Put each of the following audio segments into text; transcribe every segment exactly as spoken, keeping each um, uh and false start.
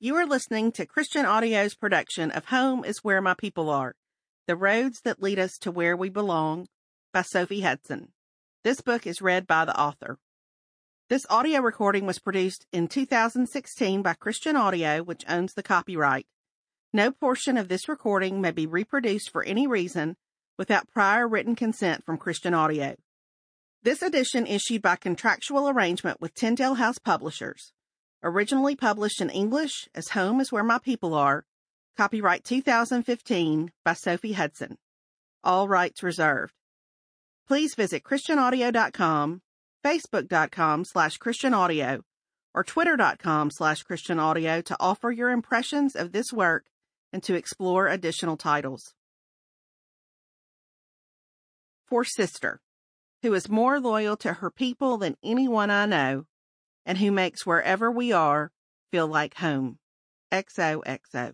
You are listening to Christian Audio's production of Home is Where My People Are, The Roads That Lead Us to Where We Belong by Sophie Hudson. This book is read by the author. This audio recording was produced in two thousand sixteen by Christian Audio, which owns the copyright. No portion of this recording may be reproduced for any reason without prior written consent from Christian Audio. This edition issued by contractual arrangement with Tyndale House Publishers. Originally published in English as Home is Where My People Are, copyright two thousand fifteen by Sophie Hudson. All rights reserved. Please visit christian audio dot com, facebook dot com slash christian audio, or twitter dot com slash christian audio to offer your impressions of this work and to explore additional titles. For Sister, who is more loyal to her people than anyone I know, and who makes wherever we are feel like home. X O X O.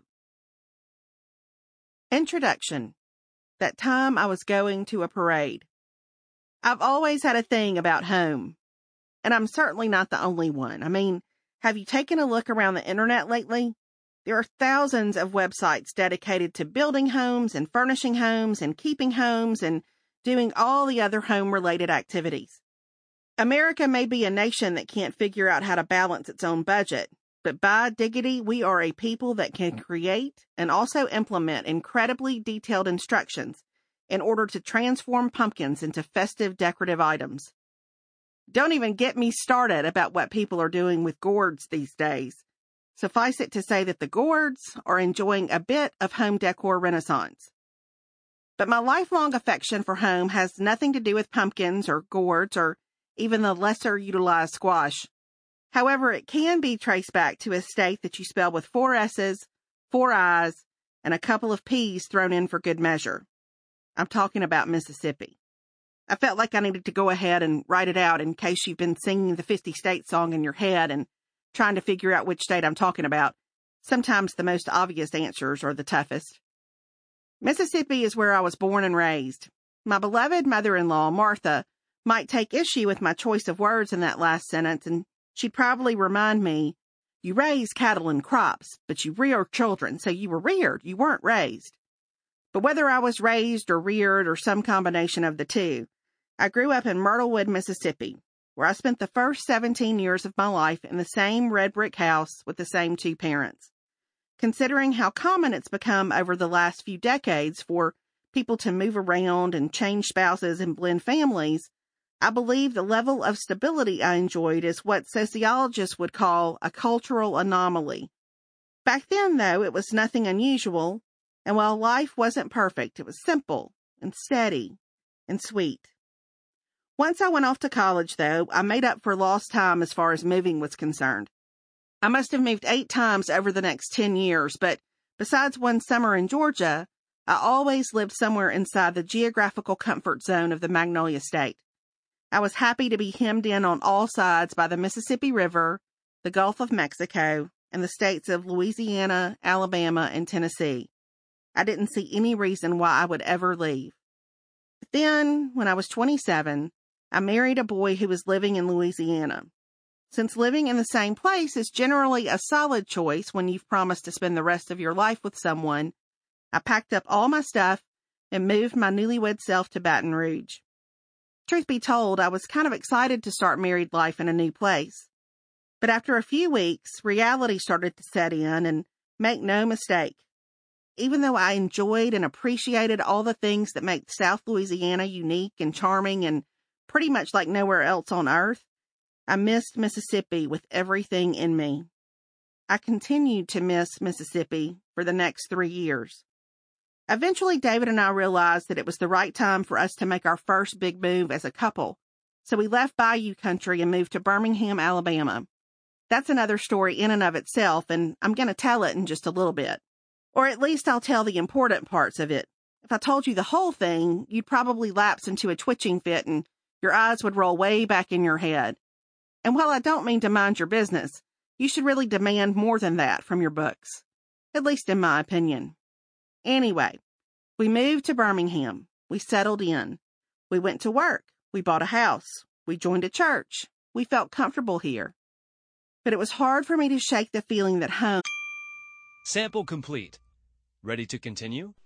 Introduction. That time I was going to a parade. I've always had a thing about home, and I'm certainly not the only one. I mean, have you taken a look around the internet lately? There are thousands of websites dedicated to building homes and furnishing homes and keeping homes and doing all the other home-related activities. America may be a nation that can't figure out how to balance its own budget, but by diggity, we are a people that can create and also implement incredibly detailed instructions in order to transform pumpkins into festive decorative items. Don't even get me started about what people are doing with gourds these days. Suffice it to say that the gourds are enjoying a bit of home decor renaissance. But my lifelong affection for home has nothing to do with pumpkins or gourds or even the lesser utilized squash. However, it can be traced back to a state that you spell with four S's, four I's, and a couple of P's thrown in for good measure. I'm talking about Mississippi. I felt like I needed to go ahead and write it out in case you've been singing the fifty state song in your head and trying to figure out which state I'm talking about. Sometimes the most obvious answers are the toughest. Mississippi is where I was born and raised. My beloved mother-in-law, Martha, might take issue with my choice of words in that last sentence, and she'd probably remind me, you raise cattle and crops, but you rear children, so you were reared, you weren't raised. But whether I was raised or reared or some combination of the two, I grew up in Myrtlewood, Mississippi, where I spent the first seventeen years of my life in the same red brick house with the same two parents. Considering how common it's become over the last few decades for people to move around and change spouses and blend families, I believe the level of stability I enjoyed is what sociologists would call a cultural anomaly. Back then, though, it was nothing unusual, and while life wasn't perfect, it was simple and steady and sweet. Once I went off to college, though, I made up for lost time as far as moving was concerned. I must have moved eight times over the next ten years, but besides one summer in Georgia, I always lived somewhere inside the geographical comfort zone of the Magnolia State. I was happy to be hemmed in on all sides by the Mississippi River, the Gulf of Mexico, and the states of Louisiana, Alabama, and Tennessee. I didn't see any reason why I would ever leave. But then, when I was twenty-seven, I married a boy who was living in Louisiana. Since living in the same place is generally a solid choice when you've promised to spend the rest of your life with someone, I packed up all my stuff and moved my newlywed self to Baton Rouge. Truth be told, I was kind of excited to start married life in a new place. But after a few weeks, reality started to set in, and make no mistake, even though I enjoyed and appreciated all the things that make South Louisiana unique and charming and pretty much like nowhere else on earth, I missed Mississippi with everything in me. I continued to miss Mississippi for the next three years. Eventually, David and I realized that it was the right time for us to make our first big move as a couple, so we left Bayou Country and moved to Birmingham, Alabama. That's another story in and of itself, and I'm going to tell it in just a little bit. Or at least I'll tell the important parts of it. If I told you the whole thing, you'd probably lapse into a twitching fit and your eyes would roll way back in your head. And while I don't mean to mind your business, you should really demand more than that from your books. At least in my opinion. Anyway, we moved to Birmingham. We settled in. We went to work. We bought a house. We joined a church. We felt comfortable here. But it was hard for me to shake the feeling that home Sample complete. Ready to continue?